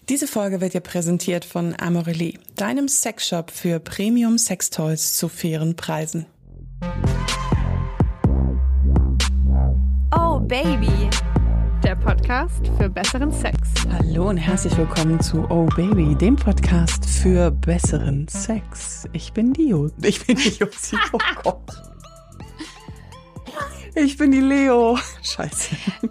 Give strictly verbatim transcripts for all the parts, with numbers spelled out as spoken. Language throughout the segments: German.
Diese Folge wird dir präsentiert von Amorelie, deinem Sexshop für Premium-Sextoys zu fairen Preisen. Oh Baby, der Podcast für besseren Sex. Hallo und herzlich willkommen zu Oh Baby, dem Podcast für besseren Sex. Ich bin die Jo. Ich bin die Josi. Oh Gott. Ich bin die Leo. Scheiße.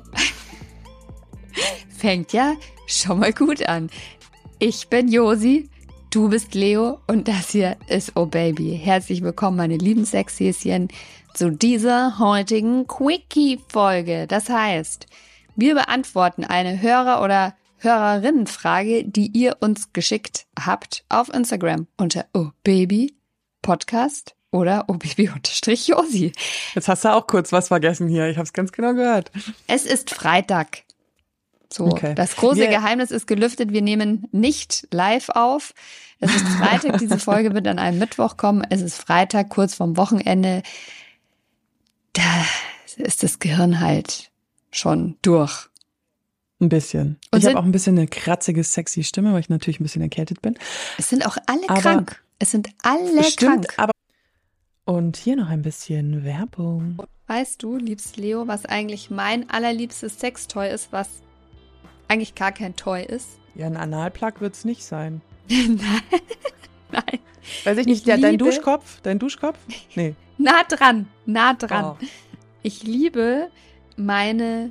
Fängt ja schon mal gut an. Ich bin Josi, du bist Leo und das hier ist Oh Baby. Herzlich willkommen, meine lieben Sexhäschen, zu dieser heutigen Quickie-Folge. Das heißt, wir beantworten eine Hörer- oder Hörerinnenfrage, die ihr uns geschickt habt auf Instagram unter Oh Baby Podcast oder Oh Baby-Josi. Jetzt hast du auch kurz was vergessen hier. Ich habe es ganz genau gehört. Es ist Freitag. So, okay. Das große wir, Geheimnis ist gelüftet. Wir nehmen nicht live auf. Es ist Freitag. Diese Folge wird an einem Mittwoch kommen. Es ist Freitag, kurz vorm Wochenende. Da ist das Gehirn halt schon durch. Ein bisschen. Und ich habe auch ein bisschen eine kratzige, sexy Stimme, weil ich natürlich ein bisschen erkältet bin. Es sind auch alle aber krank. Es sind alle stimmt, krank. Aber und hier noch ein bisschen Werbung. Weißt du, liebst Leo, was eigentlich mein allerliebstes Sextoy ist, was eigentlich gar kein Toy ist? Ja, ein Analplug wird's nicht sein. Nein. Nein. Weiß ich nicht, Ich der, dein liebe- Duschkopf? Dein Duschkopf? Nee. Nah dran, nah dran. Oh. Ich liebe meine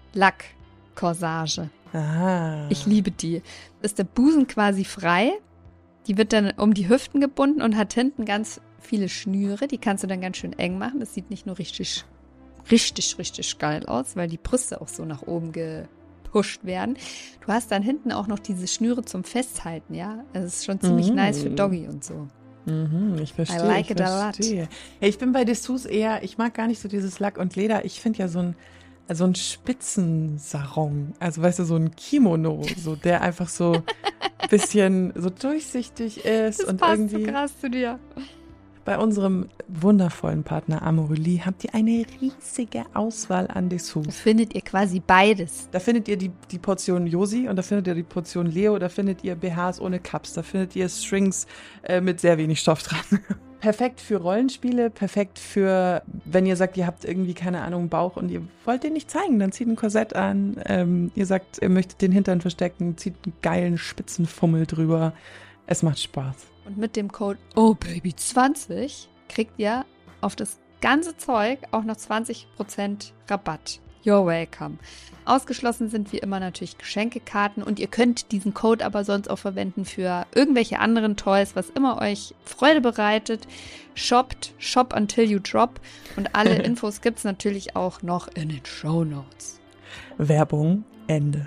Lackcorsage. Ah. Ich liebe die. Ist der Busen quasi frei. Die wird dann um die Hüften gebunden und hat hinten ganz viele Schnüre. Die kannst du dann ganz schön eng machen. Das sieht nicht nur richtig, richtig, richtig geil aus, weil die Brüste auch so nach oben gepusht werden. Du hast dann hinten auch noch diese Schnüre zum Festhalten, ja. Das ist schon ziemlich Mhm. nice für Doggy und so. Mhm, ich verstehe. I like ich it a lot. verstehe. Hey, ich bin bei Dessous eher, ich mag gar nicht so dieses Lack und Leder. Ich finde ja so ein, so ein Spitzensarong, also weißt du, so ein Kimono, so der einfach so ein bisschen so durchsichtig ist Das und passt irgendwie. so krass zu dir. Bei unserem wundervollen Partner Amorelie habt ihr eine riesige Auswahl an Dessous. Das findet ihr quasi beides. Da findet ihr die, die Portion Josi und da findet ihr die Portion Leo, da findet ihr B Hs ohne Cups, da findet ihr Strings äh, mit sehr wenig Stoff dran. Perfekt für Rollenspiele, perfekt für, wenn ihr sagt, ihr habt irgendwie, keine Ahnung, einen Bauch und ihr wollt den nicht zeigen, dann zieht ein Korsett an. Ähm, ihr sagt, ihr möchtet den Hintern verstecken, zieht einen geilen Spitzenfummel drüber. Es macht Spaß. Und mit dem Code Oh Baby zwanzig kriegt ihr auf das ganze Zeug auch noch zwanzig Prozent Rabatt. You're welcome. Ausgeschlossen sind wie immer natürlich Geschenkekarten und ihr könnt diesen Code aber sonst auch verwenden für irgendwelche anderen Toys, was immer euch Freude bereitet. Shoppt, shop until you drop und alle Infos gibt's natürlich auch noch in den Shownotes. Werbung, Ende.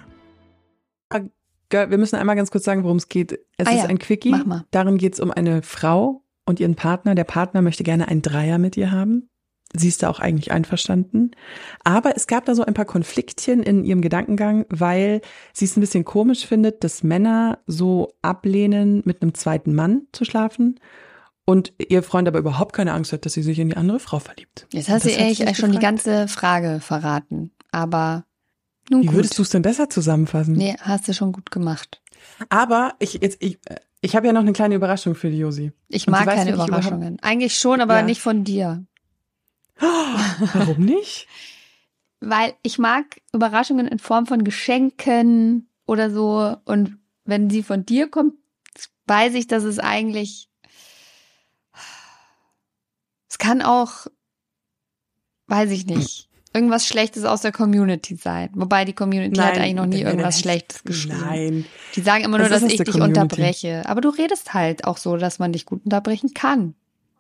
Wir müssen einmal ganz kurz sagen, worum es geht. Es Ah ist ja, ein Quickie. mach mal. Darin geht es um eine Frau und ihren Partner. Der Partner möchte gerne einen Dreier mit ihr haben. Sie ist da auch eigentlich einverstanden. Aber es gab da so ein paar Konfliktchen in ihrem Gedankengang, weil sie es ein bisschen komisch findet, dass Männer so ablehnen, mit einem zweiten Mann zu schlafen. Und ihr Freund aber überhaupt keine Angst hat, dass sie sich in die andere Frau verliebt. Jetzt hast Das du hat sie eigentlich sich schon die gefragt. ganze Frage verraten, aber nun Wie gut. würdest du es denn besser zusammenfassen? Nee, hast du schon gut gemacht. Aber ich, jetzt, ich, ich habe ja noch eine kleine Überraschung für die Josi. Ich Und mag sie weiß keine wirklich überhaupt- Überraschungen. Eigentlich schon, aber Ja. nicht von dir. Warum nicht? Weil ich mag Überraschungen in Form von Geschenken oder so. Und wenn sie von dir kommt, weiß ich, dass es eigentlich... Es kann auch, weiß ich nicht, irgendwas Schlechtes aus der Community sein. Wobei die Community hat eigentlich noch nie nein, irgendwas nein, Schlechtes geschrieben. Nein. Die sagen immer nur, Das ist dass aus ich der dich Community. unterbreche. Aber du redest halt auch so, dass man dich gut unterbrechen kann.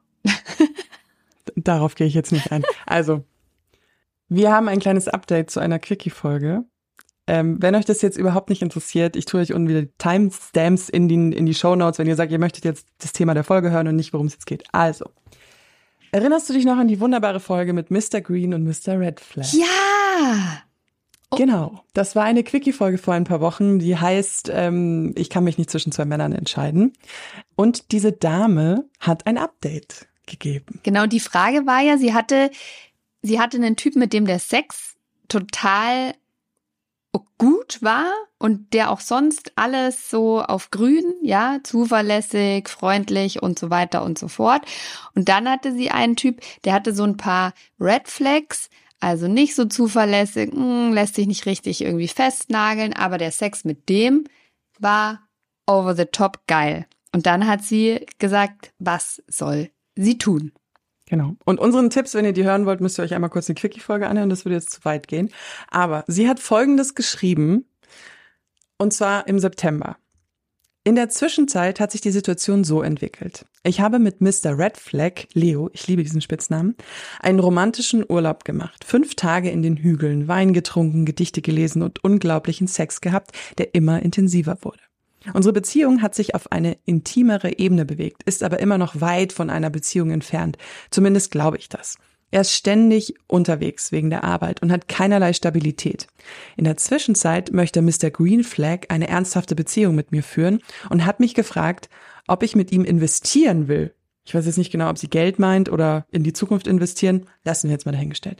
Darauf gehe ich jetzt nicht ein. Also, wir haben ein kleines Update zu einer Quickie-Folge. Ähm, wenn euch das jetzt überhaupt nicht interessiert, ich tue euch unten wieder die Timestamps in die, in die Shownotes, wenn ihr sagt, ihr möchtet jetzt das Thema der Folge hören und nicht, worum es jetzt geht. Also, erinnerst du dich noch an die wunderbare Folge mit Mister Green und Mister Red Flag? Ja! Oh. Genau, das war eine Quickie-Folge vor ein paar Wochen, die heißt, ähm, ich kann mich nicht zwischen zwei Männern entscheiden. Und diese Dame hat ein Update gegeben. Genau, die Frage war ja, sie hatte, sie hatte einen Typen, mit dem der Sex total gut war und der auch sonst alles so auf grün, ja, zuverlässig, freundlich und so weiter und so fort. Und dann hatte sie einen Typ, der hatte so ein paar Red Flags, also nicht so zuverlässig, mh, lässt sich nicht richtig irgendwie festnageln, aber der Sex mit dem war over the top geil. Und dann hat sie gesagt, was soll sie tun? Genau. Und unseren Tipps, wenn ihr die hören wollt, müsst ihr euch einmal kurz eine Quickie-Folge anhören, das würde jetzt zu weit gehen. Aber sie hat Folgendes geschrieben, und zwar im September. In der Zwischenzeit hat sich die Situation so entwickelt. Ich habe mit Mister Red Flag, Leo, ich liebe diesen Spitznamen, einen romantischen Urlaub gemacht. Fünf Tage in den Hügeln, Wein getrunken, Gedichte gelesen und unglaublichen Sex gehabt, der immer intensiver wurde. Unsere Beziehung hat sich auf eine intimere Ebene bewegt, ist aber immer noch weit von einer Beziehung entfernt. Zumindest glaube ich das. Er ist ständig unterwegs wegen der Arbeit und hat keinerlei Stabilität. In der Zwischenzeit möchte Mister Green Flag eine ernsthafte Beziehung mit mir führen und hat mich gefragt, ob ich mit ihm investieren will. Ich weiß jetzt nicht genau, ob sie Geld meint oder in die Zukunft investieren. Lassen wir jetzt mal dahingestellt.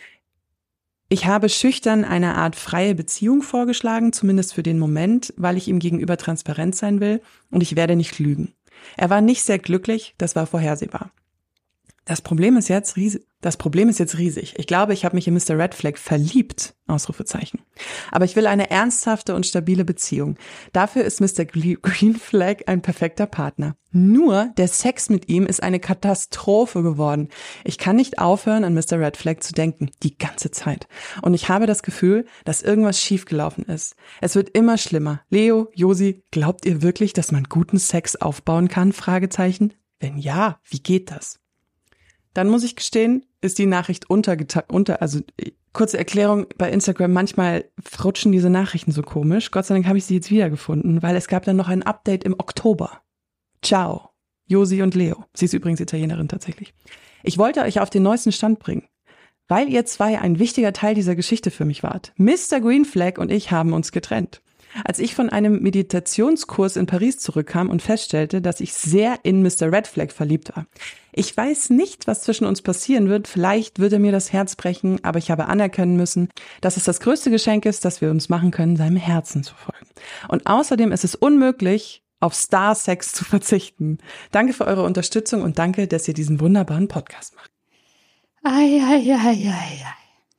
Ich habe schüchtern eine Art freie Beziehung vorgeschlagen, zumindest für den Moment, weil ich ihm gegenüber transparent sein will und ich werde nicht lügen. Er war nicht sehr glücklich, das war vorhersehbar. Das Problem ist jetzt riesig. Das Problem ist jetzt riesig. Ich glaube, ich habe mich in Mister Red Flag verliebt, Ausrufezeichen. Aber ich will eine ernsthafte und stabile Beziehung. Dafür ist Mister Green Flag ein perfekter Partner. Nur der Sex mit ihm ist eine Katastrophe geworden. Ich kann nicht aufhören, an Mister Red Flag zu denken, die ganze Zeit. Und ich habe das Gefühl, dass irgendwas schiefgelaufen ist. Es wird immer schlimmer. Leo, Josi, glaubt ihr wirklich, dass man guten Sex aufbauen kann? Fragezeichen. Wenn ja, wie geht das? Dann muss ich gestehen, ist die Nachricht untergeteilt, unter, also kurze Erklärung, bei Instagram manchmal rutschen diese Nachrichten so komisch. Gott sei Dank habe ich sie jetzt wiedergefunden, weil es gab dann noch ein Update im Oktober. Ciao, Josi und Leo. Sie ist übrigens Italienerin tatsächlich. Ich wollte euch auf den neuesten Stand bringen, weil ihr zwei ein wichtiger Teil dieser Geschichte für mich wart. Mister Green Flag und ich haben uns getrennt. Als ich von einem Meditationskurs in Paris zurückkam und feststellte, dass ich sehr in Mister Red Flag verliebt war. Ich weiß nicht, was zwischen uns passieren wird. Vielleicht würde mir das Herz brechen, aber ich habe anerkennen müssen, dass es das größte Geschenk ist, das wir uns machen können, seinem Herzen zu folgen. Und außerdem ist es unmöglich, auf Star-Sex zu verzichten. Danke für eure Unterstützung und danke, dass ihr diesen wunderbaren Podcast macht. Ai, ai, ai, ai, ai.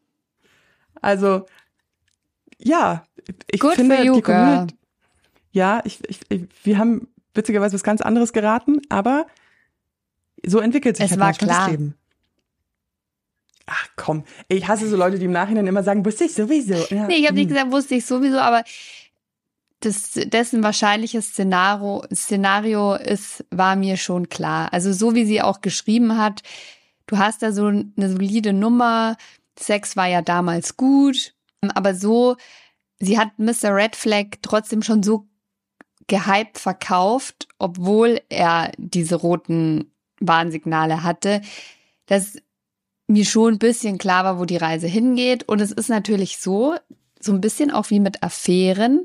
Also, ja, ich Good finde, for you, die Community, girl. ja, ich, ich, ich, wir haben witzigerweise was ganz anderes geraten, aber so entwickelt sich Es halt war manchmal klar. das Leben. Ach komm, ich hasse so Leute, die im Nachhinein immer sagen, wusste ich sowieso. Ja, Nee, ich habe nicht hm. gesagt, wusste ich sowieso, aber das, dessen wahrscheinliches Szenario, Szenario ist, war mir schon klar. Also so wie sie auch geschrieben hat, du hast da so eine solide Nummer, Sex war ja damals gut, aber so, sie hat Mister Red Flag trotzdem schon so gehypt verkauft, obwohl er diese roten Warnsignale hatte, dass mir schon ein bisschen klar war, wo die Reise hingeht. Und es ist natürlich so, so ein bisschen auch wie mit Affären.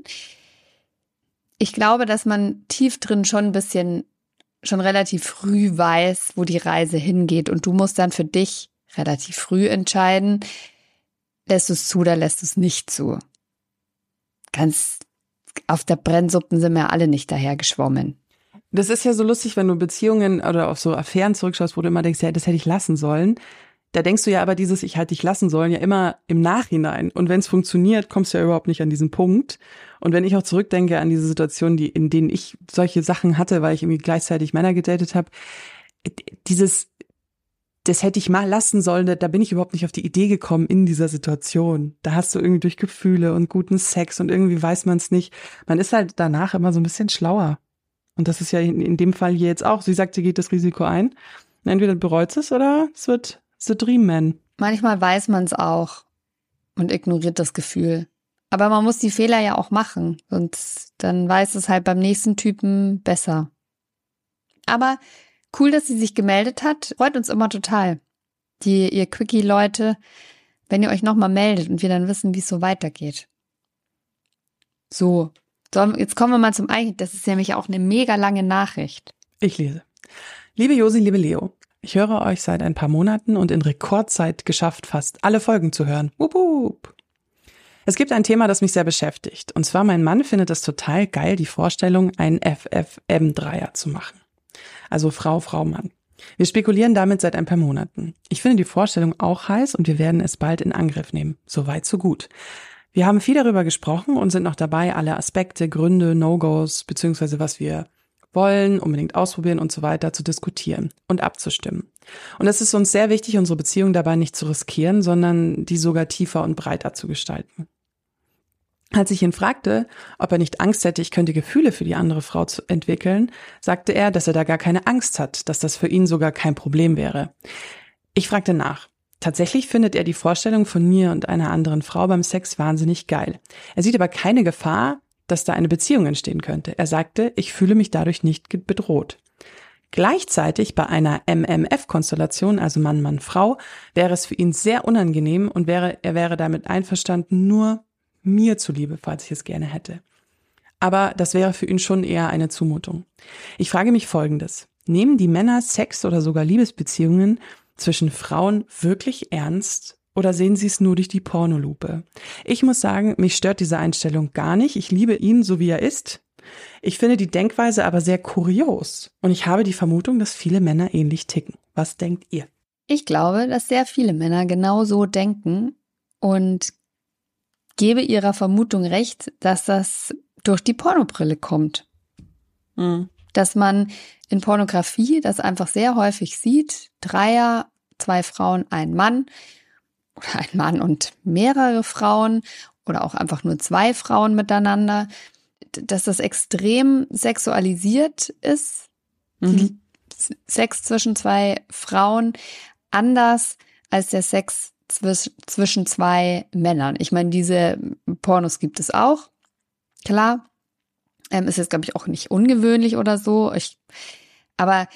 Ich glaube, dass man tief drin schon ein bisschen, schon relativ früh weiß, wo die Reise hingeht. Und du musst dann für dich relativ früh entscheiden, lässt du es zu oder lässt du es nicht zu. Ganz auf der Brennsuppen sind wir alle nicht daher geschwommen. Das ist ja so lustig, wenn du Beziehungen oder auf so Affären zurückschaust, wo du immer denkst, ja, das hätte ich lassen sollen. Da denkst du ja aber dieses, ich hätte dich lassen sollen, ja immer im Nachhinein. Und wenn es funktioniert, kommst du ja überhaupt nicht an diesen Punkt. Und wenn ich auch zurückdenke an diese Situationen, die, in denen ich solche Sachen hatte, weil ich irgendwie gleichzeitig Männer gedatet habe, dieses, das hätte ich mal lassen sollen, da, da bin ich überhaupt nicht auf die Idee gekommen in dieser Situation. Da hast du irgendwie durch Gefühle und guten Sex und irgendwie weiß man es nicht. Man ist halt danach immer so ein bisschen schlauer. Und das ist ja in, in dem Fall hier jetzt auch. Sie sagt, sie geht das Risiko ein. Entweder bereut es oder es wird The Dream Man. Manchmal weiß man es auch und ignoriert das Gefühl. Aber man muss die Fehler ja auch machen, sonst dann weiß es halt beim nächsten Typen besser. Aber cool, dass sie sich gemeldet hat. Freut uns immer total. Die, ihr Quickie-Leute, wenn ihr euch nochmal meldet und wir dann wissen, wie es so weitergeht. So, so, jetzt kommen wir mal zum Eigentlichen. Das ist nämlich auch eine mega lange Nachricht. Ich lese. Liebe Josi, liebe Leo, ich höre euch seit ein paar Monaten und in Rekordzeit geschafft, fast alle Folgen zu hören. Wup, wup. Es gibt ein Thema, das mich sehr beschäftigt. Und zwar, mein Mann findet es total geil, die Vorstellung, einen F F M-Dreier zu machen. Also Frau, Frau, Mann. Wir spekulieren damit seit ein paar Monaten. Ich finde die Vorstellung auch heiß und wir werden es bald in Angriff nehmen. So weit, so gut. Wir haben viel darüber gesprochen und sind noch dabei, alle Aspekte, Gründe, No-Gos, beziehungsweise was wir wollen, unbedingt ausprobieren und so weiter zu diskutieren und abzustimmen. Und es ist uns sehr wichtig, unsere Beziehung dabei nicht zu riskieren, sondern die sogar tiefer und breiter zu gestalten. Als ich ihn fragte, ob er nicht Angst hätte, ich könnte Gefühle für die andere Frau zu entwickeln, sagte er, dass er da gar keine Angst hat, dass das für ihn sogar kein Problem wäre. Ich fragte nach. Tatsächlich findet er die Vorstellung von mir und einer anderen Frau beim Sex wahnsinnig geil. Er sieht aber keine Gefahr, dass da eine Beziehung entstehen könnte. Er sagte, ich fühle mich dadurch nicht bedroht. Gleichzeitig bei einer M M F-Konstellation, also Mann, Mann, Frau, wäre es für ihn sehr unangenehm und wäre, er wäre damit einverstanden, nur mir zuliebe, falls ich es gerne hätte. Aber das wäre für ihn schon eher eine Zumutung. Ich frage mich Folgendes. Nehmen die Männer Sex oder sogar Liebesbeziehungen zwischen Frauen wirklich ernst oder sehen sie es nur durch die Pornolupe? Ich muss sagen, mich stört diese Einstellung gar nicht. Ich liebe ihn, so wie er ist. Ich finde die Denkweise aber sehr kurios. Und ich habe die Vermutung, dass viele Männer ähnlich ticken. Was denkt ihr? Ich glaube, dass sehr viele Männer genau so denken und gebe ihrer Vermutung recht, dass das durch die Pornobrille kommt. Mhm. Dass man in Pornografie das einfach sehr häufig sieht. Dreier, zwei Frauen, ein Mann oder ein Mann und mehrere Frauen oder auch einfach nur zwei Frauen miteinander. Dass das extrem sexualisiert ist. Mhm. Sex zwischen zwei Frauen anders als der Sex zwischen zwei Männern. Ich meine, diese Pornos gibt es auch, klar. Ähm, ist jetzt, glaube ich, auch nicht ungewöhnlich oder so. Ich, aber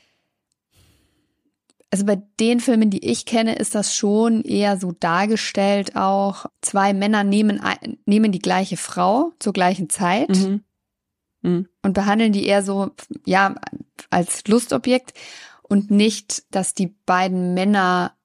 also bei den Filmen, die ich kenne, ist das schon eher so dargestellt auch. Zwei Männer nehmen, nehmen die gleiche Frau zur gleichen Zeit mhm. Mhm. und behandeln die eher so, ja, als Lustobjekt und nicht, dass die beiden Männer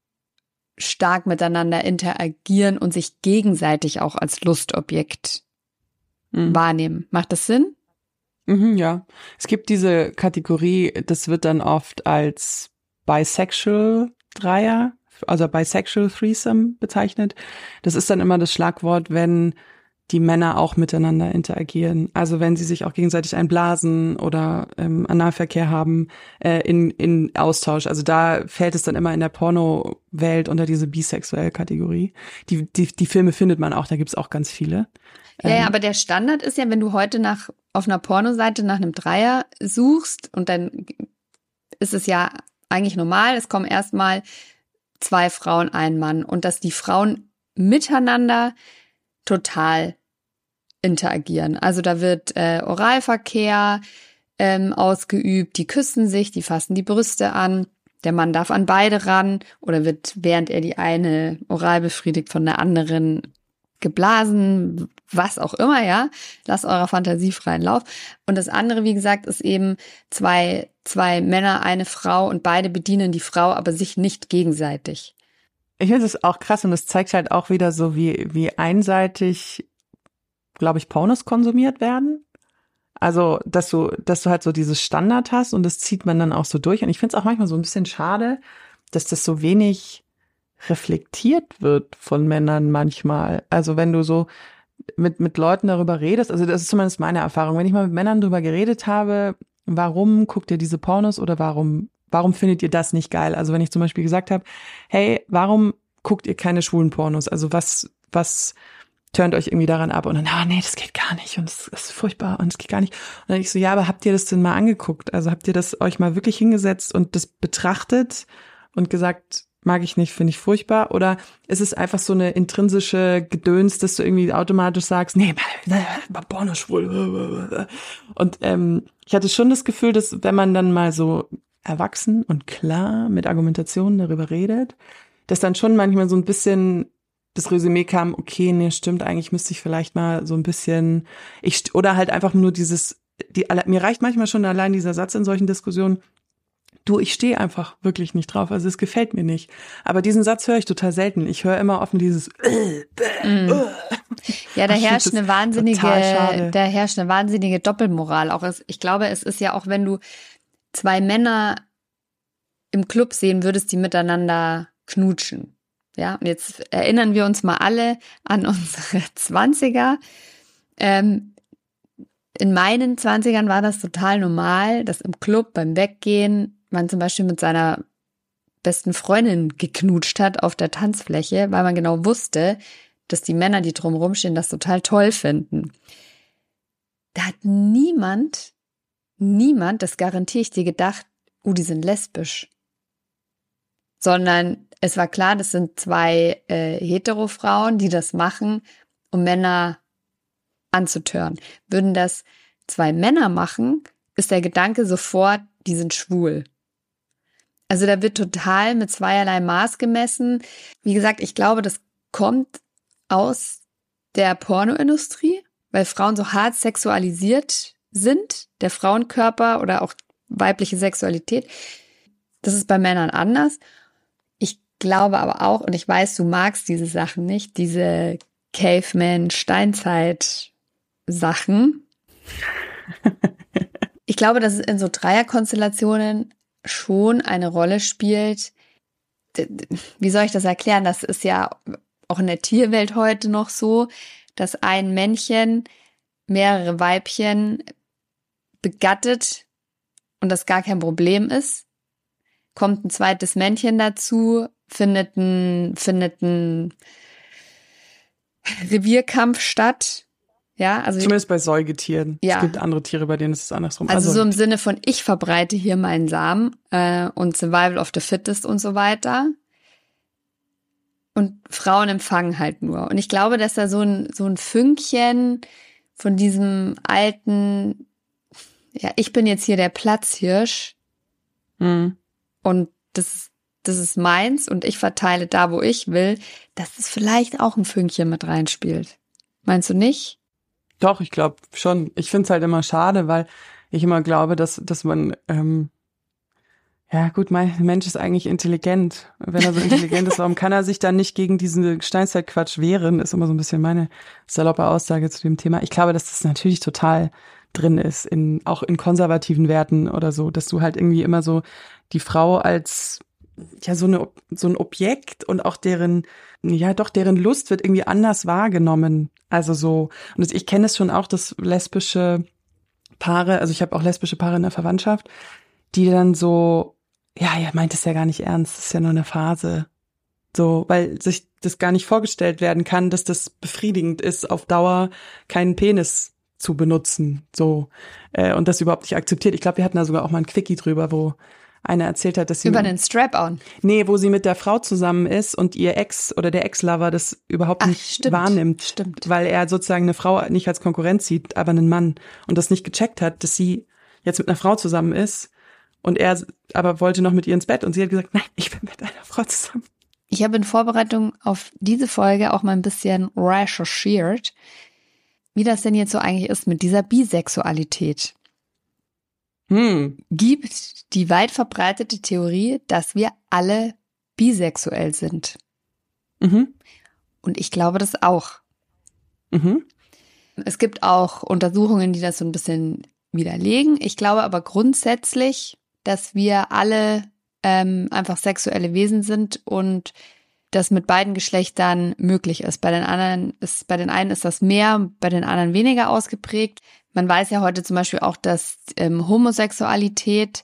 stark miteinander interagieren und sich gegenseitig auch als Lustobjekt mhm. wahrnehmen. Macht das Sinn? Mhm, ja. Es gibt diese Kategorie, das wird dann oft als Bisexual Dreier, also Bisexual Threesome bezeichnet. Das ist dann immer das Schlagwort, wenn die Männer auch miteinander interagieren. Also wenn sie sich auch gegenseitig einblasen oder ähm, Analverkehr haben äh, in in Austausch. Also da fällt es dann immer in der Porno-Welt unter diese bisexuelle Kategorie. Die die die Filme findet man auch, da gibt's auch ganz viele. Ja, ja, aber der Standard ist ja, wenn du heute nach auf einer Pornoseite nach einem Dreier suchst und dann ist es ja eigentlich normal, es kommen erstmal zwei Frauen, ein Mann und dass die Frauen miteinander total interagieren. Also da wird äh, Oralverkehr ähm, ausgeübt, die küssen sich, die fassen die Brüste an, der Mann darf an beide ran oder wird, während er die eine oral befriedigt, von der anderen geblasen, was auch immer, ja. Lasst eurer Fantasie freien Lauf. Und das andere, wie gesagt, ist eben zwei, zwei Männer, eine Frau und beide bedienen die Frau, aber sich nicht gegenseitig. Ich finde es auch krass und es zeigt halt auch wieder so, wie, wie einseitig, glaube ich, Pornos konsumiert werden. Also, dass du, dass du halt so dieses Standard hast und das zieht man dann auch so durch. Und ich finde es auch manchmal so ein bisschen schade, dass das so wenig reflektiert wird von Männern manchmal. Also wenn du so mit, mit Leuten darüber redest, also das ist zumindest meine Erfahrung, wenn ich mal mit Männern darüber geredet habe, warum guckt ihr diese Pornos oder warum, warum findet ihr das nicht geil? Also wenn ich zum Beispiel gesagt habe, hey, warum guckt ihr keine schwulen Pornos? Also was, was turnt euch irgendwie daran ab? Und dann, ah, nee, das geht gar nicht und das ist furchtbar und es geht gar nicht. Und dann ich so, ja, aber habt ihr das denn mal angeguckt? Also habt ihr das euch mal wirklich hingesetzt und das betrachtet und gesagt, mag ich nicht, finde ich furchtbar? Oder ist es einfach so eine intrinsische Gedöns, dass du irgendwie automatisch sagst, nee, Porno schwul. Und ähm, ich hatte schon das Gefühl, dass wenn man dann mal so erwachsen und klar mit Argumentationen darüber redet, dass dann schon manchmal so ein bisschen das Resümee kam, okay, nee, stimmt, eigentlich müsste ich vielleicht mal so ein bisschen, ich oder halt einfach nur dieses, die, mir reicht manchmal schon allein dieser Satz in solchen Diskussionen, Du, ich stehe einfach wirklich nicht drauf. Also es gefällt mir nicht. Aber diesen Satz höre ich total selten. Ich höre immer offen dieses äh, bäh, mm. äh. Ja, da Ach, herrscht eine wahnsinnige, schade. da herrscht eine wahnsinnige Doppelmoral. Auch es, ich glaube, es ist ja auch, wenn du zwei Männer im Club sehen würdest, die miteinander knutschen. Ja, und jetzt erinnern wir uns mal alle an unsere Zwanziger. Ähm, in meinen Zwanzigern war das total normal, dass im Club beim Weggehen man zum Beispiel mit seiner besten Freundin geknutscht hat auf der Tanzfläche, weil man genau wusste, dass die Männer, die drumherum stehen, das total toll finden. Da hat niemand, niemand, das garantiere ich dir, gedacht, oh, die sind lesbisch. Sondern es war klar, das sind zwei äh, Hetero-Frauen, die das machen, um Männer anzutören. Würden das zwei Männer machen, ist der Gedanke sofort, die sind schwul. Also da wird total mit zweierlei Maß gemessen. Wie gesagt, ich glaube, das kommt aus der Pornoindustrie, weil Frauen so hart sexualisiert sind, der Frauenkörper oder auch weibliche Sexualität. Das ist bei Männern anders. Ich glaube aber auch, und ich weiß, du magst diese Sachen nicht, diese Caveman-Steinzeit-Sachen. Ich glaube, dass es in so Dreierkonstellationen schon eine Rolle spielt. Wie soll ich das erklären? Das ist ja auch in der Tierwelt heute noch so, dass ein Männchen mehrere Weibchen begattet und das gar kein Problem ist. Kommt ein zweites Männchen dazu, findet ein, findet ein Revierkampf statt. Ja, also zumindest bei Säugetieren. Ja. Es gibt andere Tiere, bei denen ist es andersrum. Also, also so im Sinne von, ich verbreite hier meinen Samen äh, und Survival of the Fittest und so weiter. Und Frauen empfangen halt nur. Und ich glaube, dass da so ein, so ein Fünkchen von diesem alten, ja, ich bin jetzt hier der Platzhirsch mhm. und das, das ist meins und ich verteile da, wo ich will, dass es vielleicht auch ein Fünkchen mit reinspielt. Meinst du nicht? Doch, ich glaube schon. Ich finde es halt immer schade, weil ich immer glaube, dass, dass man, ähm, ja gut, mein Mensch ist eigentlich intelligent. Wenn er so intelligent ist, warum kann er sich dann nicht gegen diesen Steinzeitquatsch wehren? Ist immer so ein bisschen meine saloppe Aussage zu dem Thema. Ich glaube, dass das natürlich total drin ist, in auch in konservativen Werten oder so, dass du halt irgendwie immer so die Frau als ja so eine so ein Objekt und auch deren ja doch deren Lust wird irgendwie anders wahrgenommen. Also so, und ich kenne es schon auch, dass lesbische Paare, also ich habe auch lesbische Paare in der Verwandtschaft, die dann so, ja, ihr meint es ja gar nicht ernst, das ist ja nur eine Phase. So, weil sich das gar nicht vorgestellt werden kann, dass das befriedigend ist, auf Dauer keinen Penis zu benutzen. So, äh, und das überhaupt nicht akzeptiert. Ich glaube, wir hatten da sogar auch mal ein Quickie drüber, wo eine erzählt hat, dass sie... Über den Strap-on. Nee, wo sie mit der Frau zusammen ist und ihr Ex oder der Ex-Lover das überhaupt Ach, nicht stimmt, wahrnimmt. Stimmt. Weil er sozusagen eine Frau nicht als Konkurrenz sieht, aber einen Mann. Und das nicht gecheckt hat, dass sie jetzt mit einer Frau zusammen ist und er aber wollte noch mit ihr ins Bett und sie hat gesagt, nein, ich bin mit einer Frau zusammen. Ich habe in Vorbereitung auf diese Folge auch mal ein bisschen recherchiert, wie das denn jetzt so eigentlich ist mit dieser Bisexualität. Hm. Gibt die weit verbreitete Theorie, dass wir alle bisexuell sind. Mhm. Und ich glaube das auch. Mhm. Es gibt auch Untersuchungen, die das so ein bisschen widerlegen. Ich glaube aber grundsätzlich, dass wir alle ähm, einfach sexuelle Wesen sind und das mit beiden Geschlechtern möglich ist. Bei den anderen ist, bei den einen ist das mehr, bei den anderen weniger ausgeprägt. Man weiß ja heute zum Beispiel auch, dass ähm, Homosexualität,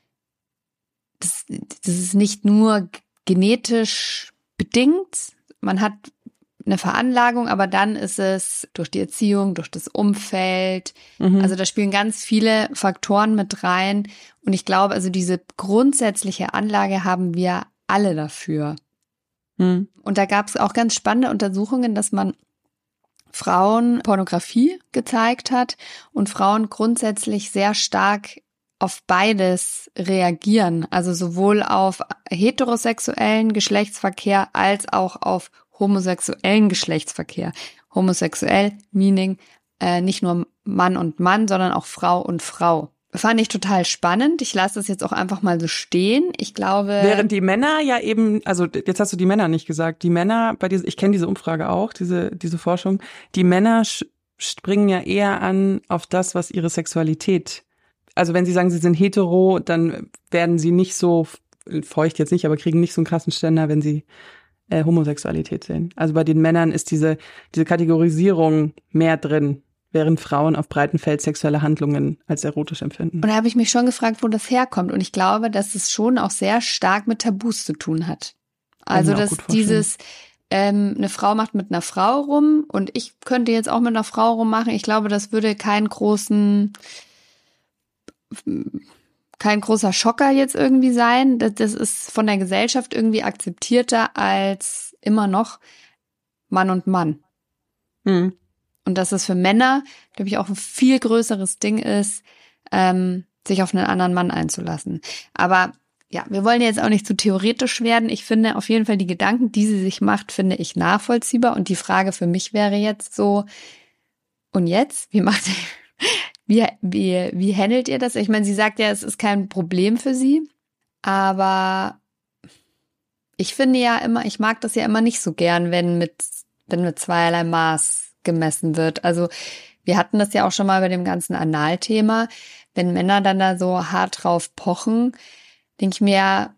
das, das ist nicht nur genetisch bedingt. Man hat eine Veranlagung, aber dann ist es durch die Erziehung, durch das Umfeld. Mhm. Also da spielen ganz viele Faktoren mit rein. Und ich glaube, also diese grundsätzliche Anlage haben wir alle dafür. Mhm. Und da gab es auch ganz spannende Untersuchungen, dass man Frauen Pornografie gezeigt hat und Frauen grundsätzlich sehr stark auf beides reagieren. Also sowohl auf heterosexuellen Geschlechtsverkehr als auch auf homosexuellen Geschlechtsverkehr. Homosexuell, meaning äh, nicht nur Mann und Mann, sondern auch Frau und Frau. Fand ich total spannend. Ich lasse das jetzt auch einfach mal so stehen. Ich glaube... Während die Männer ja eben, also jetzt hast du die Männer nicht gesagt, die Männer, bei dieser, ich kenne diese Umfrage auch, diese diese Forschung, die Männer sch- springen ja eher an auf das, was ihre Sexualität, also wenn sie sagen, sie sind hetero, dann werden sie nicht so, feucht jetzt nicht, aber kriegen nicht so einen krassen Ständer, wenn sie äh, Homosexualität sehen. Also bei den Männern ist diese diese Kategorisierung mehr drin, während Frauen auf breitem Feld sexuelle Handlungen als erotisch empfinden. Und da habe ich mich schon gefragt, wo das herkommt. Und ich glaube, dass es schon auch sehr stark mit Tabus zu tun hat. Also, dass dieses, ähm, eine Frau macht mit einer Frau rum und ich könnte jetzt auch mit einer Frau rummachen. Ich glaube, das würde keinen großen, kein großer Schocker jetzt irgendwie sein. Das, das ist von der Gesellschaft irgendwie akzeptierter als immer noch Mann und Mann. Hm. Und dass es für Männer, glaube ich, auch ein viel größeres Ding ist, ähm, sich auf einen anderen Mann einzulassen. Aber ja, wir wollen jetzt auch nicht zu theoretisch werden. Ich finde auf jeden Fall die Gedanken, die sie sich macht, finde ich nachvollziehbar. Und die Frage für mich wäre jetzt so, und jetzt? Wie macht wie, wie, wie handelt ihr das? Ich meine, sie sagt ja, es ist kein Problem für sie. Aber ich finde ja immer, ich mag das ja immer nicht so gern, wenn mit, wenn mit zweierlei Maß gemessen wird. Also wir hatten das ja auch schon mal bei dem ganzen Analthema. Wenn Männer dann da so hart drauf pochen, denke ich mir,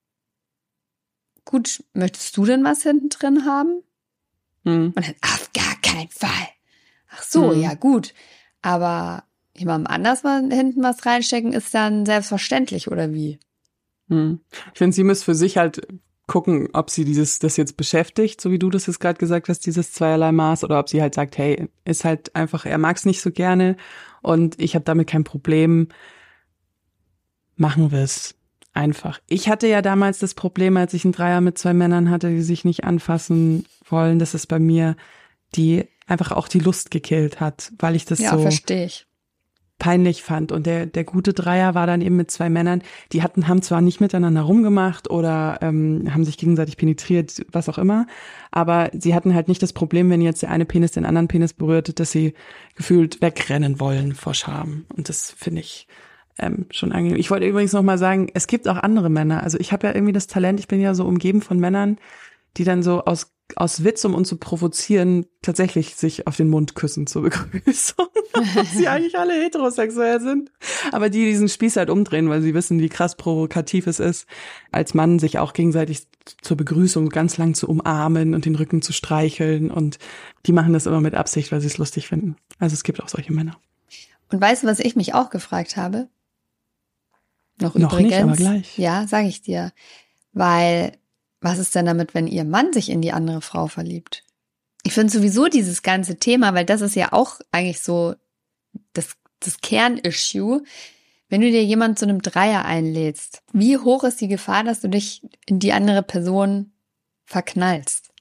gut, möchtest du denn was hinten drin haben? Hm. Und dann, auf gar keinen Fall. Ach so, hm. ja gut. Aber jemandem anders mal hinten was reinstecken, ist dann selbstverständlich, oder wie? Hm. Ich finde, sie muss für sich halt gucken, ob sie dieses das jetzt beschäftigt, so wie du das jetzt gerade gesagt hast, dieses zweierlei Maß, oder ob sie halt sagt, hey, ist halt einfach, er mag es nicht so gerne und ich habe damit kein Problem. Machen wir es einfach. Ich hatte ja damals das Problem, als ich einen Dreier mit zwei Männern hatte, die sich nicht anfassen wollen, dass es bei mir die einfach auch die Lust gekillt hat, weil ich das ja, so verstehe ich. peinlich fand. Und der der gute Dreier war dann eben mit zwei Männern, die hatten haben zwar nicht miteinander rumgemacht oder ähm, haben sich gegenseitig penetriert, was auch immer, aber sie hatten halt nicht das Problem, wenn jetzt der eine Penis den anderen Penis berührte, dass sie gefühlt wegrennen wollen vor Scham. Und das finde ich ähm, schon angenehm. Ich wollte übrigens noch mal sagen, es gibt auch andere Männer. Also ich habe ja irgendwie das Talent, ich bin ja so umgeben von Männern, die dann so aus aus Witz, um uns zu provozieren, tatsächlich sich auf den Mund küssen zur Begrüßung. Dass sie eigentlich alle heterosexuell sind. Aber die diesen Spieß halt umdrehen, weil sie wissen, wie krass provokativ es ist, als Mann sich auch gegenseitig zur Begrüßung ganz lang zu umarmen und den Rücken zu streicheln. Und die machen das immer mit Absicht, weil sie es lustig finden. Also es gibt auch solche Männer. Und weißt du, was ich mich auch gefragt habe? Noch, Noch übrigens. nicht, aber gleich. Ja, sage ich dir. Weil, was ist denn damit, wenn ihr Mann sich in die andere Frau verliebt? Ich finde sowieso dieses ganze Thema, weil das ist ja auch eigentlich so das, das Kernissue. Wenn du dir jemanden zu einem Dreier einlädst, wie hoch ist die Gefahr, dass du dich in die andere Person verknallst?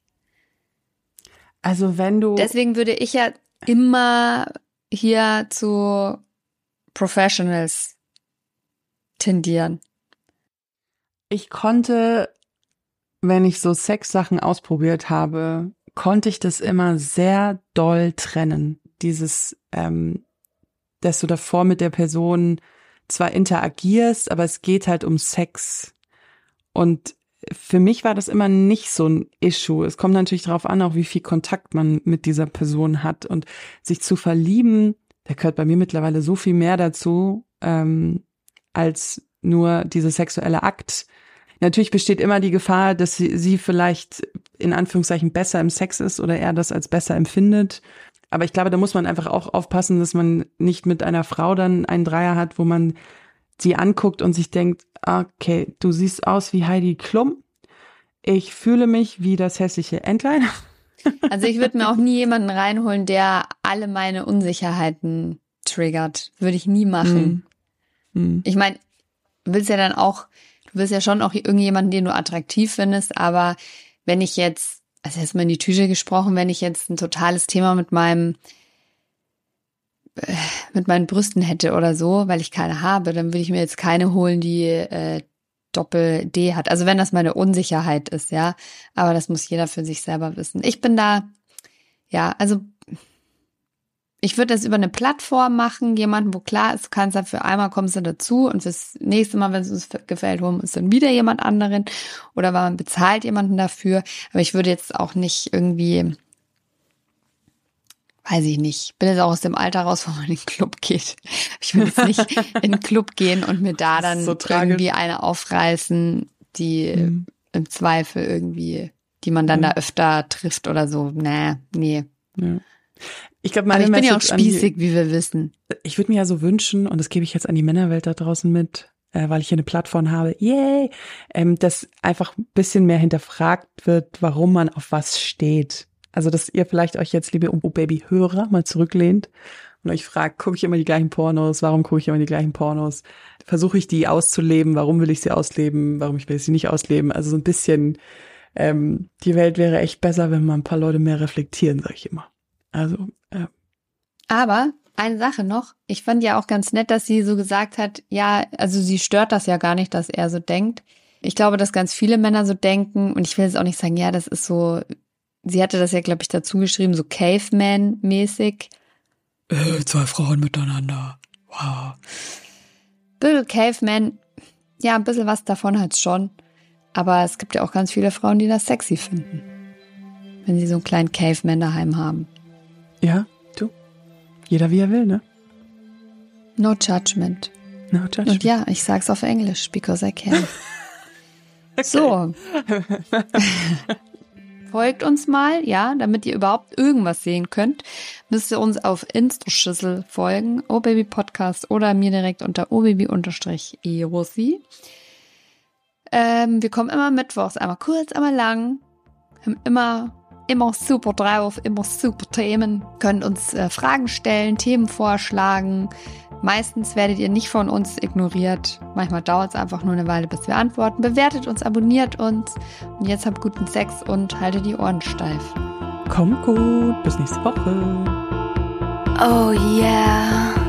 Also wenn du... Deswegen würde ich ja immer hier zu Professionals tendieren. Ich konnte, wenn ich so Sexsachen ausprobiert habe, konnte ich das immer sehr doll trennen. Dieses, ähm, dass du davor mit der Person zwar interagierst, aber es geht halt um Sex. Und für mich war das immer nicht so ein Issue. Es kommt natürlich darauf an, auch wie viel Kontakt man mit dieser Person hat. Und sich zu verlieben, da gehört bei mir mittlerweile so viel mehr dazu, ähm, als nur dieser sexuelle Akt. Natürlich besteht immer die Gefahr, dass sie, sie vielleicht in Anführungszeichen besser im Sex ist oder er das als besser empfindet. Aber ich glaube, da muss man einfach auch aufpassen, dass man nicht mit einer Frau dann einen Dreier hat, wo man sie anguckt und sich denkt, okay, du siehst aus wie Heidi Klum. Ich fühle mich wie das hässliche Entlein. Also ich würde mir auch nie jemanden reinholen, der alle meine Unsicherheiten triggert. Würde ich nie machen. Hm. Ich meine, du willst ja dann auch, du willst ja schon auch irgendjemanden, den du attraktiv findest, aber wenn ich jetzt, also jetzt mal in die Tüte gesprochen, wenn ich jetzt ein totales Thema mit meinem, äh, mit meinen Brüsten hätte oder so, weil ich keine habe, dann würde ich mir jetzt keine holen, die äh, Doppel-D hat. Also wenn das meine Unsicherheit ist, ja, aber das muss jeder für sich selber wissen. Ich bin da, ja, also Ich würde das über eine Plattform machen, jemanden, wo klar ist, du kannst dann für einmal kommst du dazu und fürs nächste Mal, wenn es uns gefällt, holen wir uns dann wieder jemand anderen oder man bezahlt jemanden dafür. Aber ich würde jetzt auch nicht irgendwie, weiß ich nicht, bin jetzt auch aus dem Alter raus, wo man in den Club geht. Ich will jetzt nicht in den Club gehen und mir da dann so irgendwie eine aufreißen, die mhm. im Zweifel irgendwie, die man dann mhm. da öfter trifft oder so. Nee, nee. Ja. Ich glaube, meine Aber ich bin Message ja auch spießig, die, wie wir wissen. Ich würde mir ja so wünschen, und das gebe ich jetzt an die Männerwelt da draußen mit, äh, weil ich hier eine Plattform habe, yay, ähm, dass einfach ein bisschen mehr hinterfragt wird, warum man auf was steht. Also, dass ihr vielleicht euch jetzt, liebe Oh-Baby-Hörer, mal zurücklehnt und euch fragt, gucke ich immer die gleichen Pornos? Warum gucke ich immer die gleichen Pornos? Versuche ich die auszuleben? Warum will ich sie ausleben? Warum will ich sie nicht ausleben? Also so ein bisschen, ähm, die Welt wäre echt besser, wenn mal ein paar Leute mehr reflektieren, sag ich immer. Also, äh. Aber eine Sache noch, ich fand ja auch ganz nett, dass sie so gesagt hat, ja, also sie stört das ja gar nicht, dass er so denkt. Ich glaube, dass ganz viele Männer so denken und ich will jetzt auch nicht sagen, ja, das ist so, sie hatte das ja, glaube ich, dazu geschrieben, so Caveman-mäßig. Äh, zwei Frauen miteinander. Wow. Bisschen Caveman, ja, ein bisschen was davon hat's schon. Aber es gibt ja auch ganz viele Frauen, die das sexy finden, wenn sie so einen kleinen Caveman daheim haben. Ja, du. Jeder wie er will, ne? No judgment. No judgment. Und ja, ich sag's auf Englisch, because I can. Okay. So. Folgt uns mal, ja, damit ihr überhaupt irgendwas sehen könnt, müsst ihr uns auf Insta-Schüssel folgen, obaby Podcast oder mir direkt unter obaby-erosi. Ähm, wir kommen immer mittwochs, einmal kurz, einmal lang, haben immer Immer super drauf, immer super Themen. Könnt uns äh, Fragen stellen, Themen vorschlagen. Meistens werdet ihr nicht von uns ignoriert. Manchmal dauert es einfach nur eine Weile, bis wir antworten. Bewertet uns, abonniert uns. Und jetzt habt guten Sex und haltet die Ohren steif. Kommt gut, bis nächste Woche. Oh yeah.